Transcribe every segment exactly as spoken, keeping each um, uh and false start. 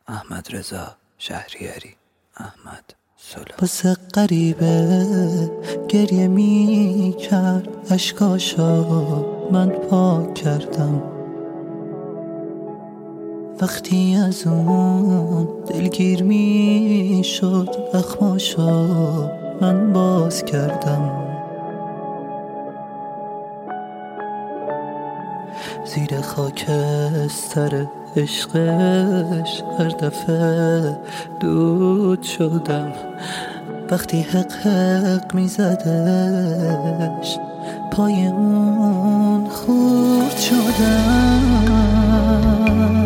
احمدرضا شهریاری. احمد سلام. واسه غریبه گریه می کرد، اشکاشا من پاک کردم. وقتی از اون دلگیر می شد، اخماشا من باز کردم. زیر خاکستر عشقش هر دفعه دود شدم. وقتی حق حق می زدش پای اون خورد شدم.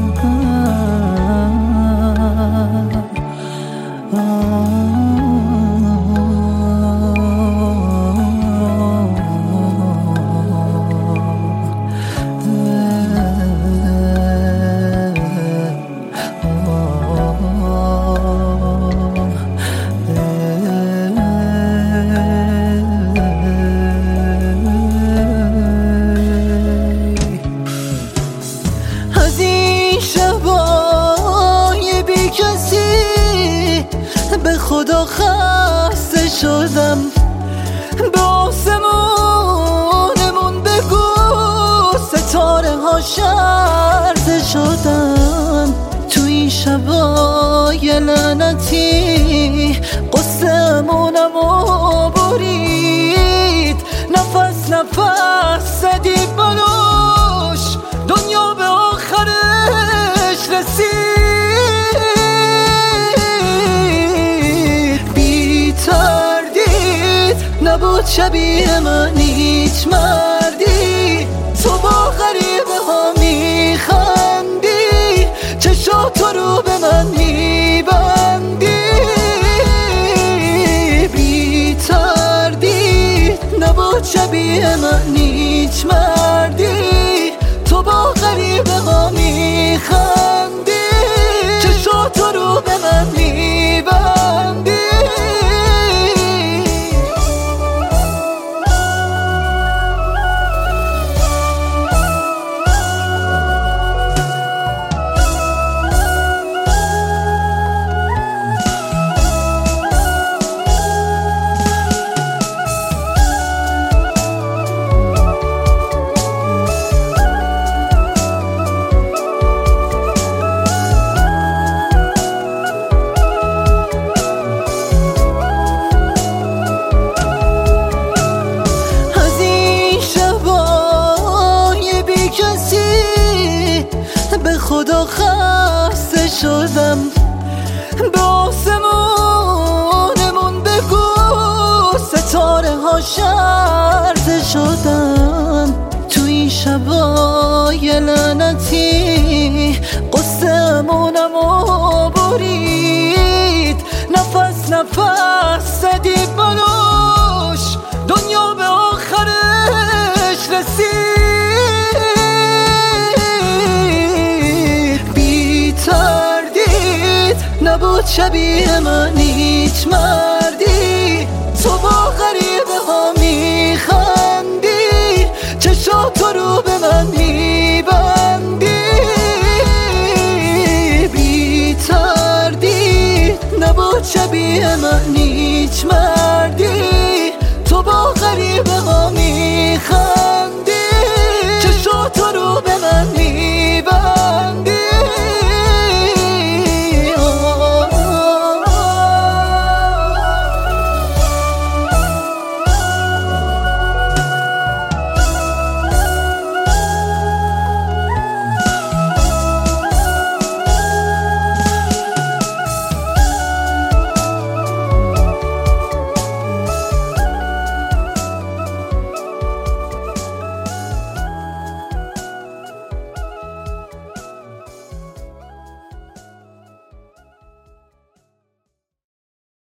به خدا خسته شدم، به آسمونمون بگو ستاره ها شرزه شدم. تو این شبای لعنتی قصه‌مونمو برید، نفس نفس زدی بلوش، دنیا به آخرش رسید. نبود شبیه من هیچ مردی، تو با غریبه ها میخندی، چشاتو رو به من میبندی. بی تردید نبود شبیه من هیچ مردی، تو با غریبه ها میخندی، چشاتو رو به من میبندی. به خدا خسته شدم، به آسمونمون بگو ستاره ها شرزه شدن. تو این شبای لعنتی قصه‌مونمو برید، نفس نفس زدی بلوش، دنیا به آخرش رسید. نبود شبیه من هیچ مردی، تو با غریبه ها میخندی، چشاتو رو به من میبندی. بی تردید نبود شبیه من هیچ مردی، تو با غریبه ها میخندی،